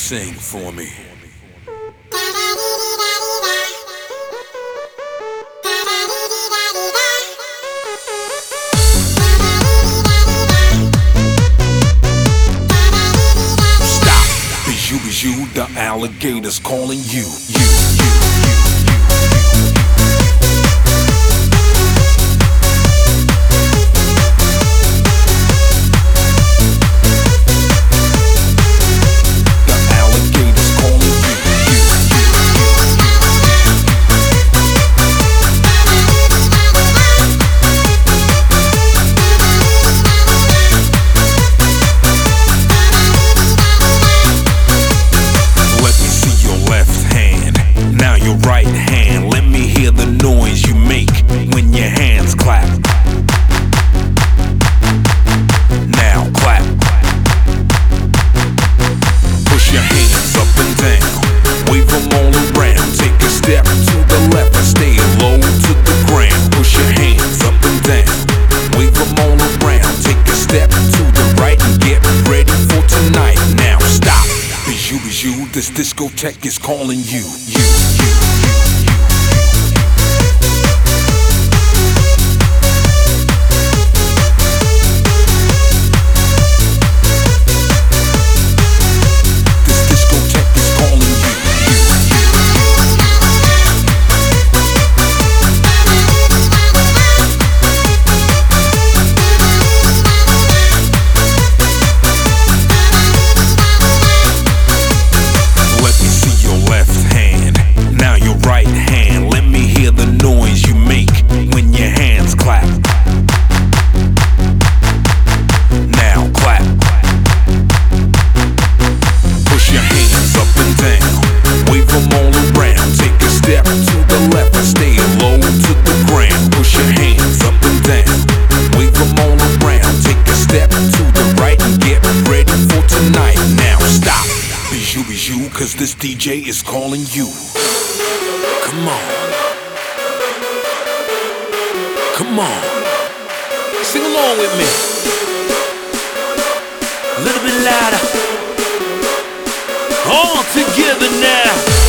sing for me. Stop, Bijou, the alligator's calling you. Right hand, let me hear the noise you make when your hands clap. Now clap. Push your hands up and down, wave them all around. Take a step to the left and stay low to the ground. Push your hands up and down, wave them all around. Take a step to the right and get ready for tonight. Now stop. Bijou, this discotheque is calling you. Right hand, let me hear the noise you make when your hands clap. Now clap. Push your hands up and down, wave them all around. Take a step to the left and stay low to the ground. Push your hands up and down, wave them all around. Take a step to the right and get ready for tonight. Now stop, Bijou, cause this DJ is calling you. Come on. Come on. Sing along with me. A little bit louder. All together now.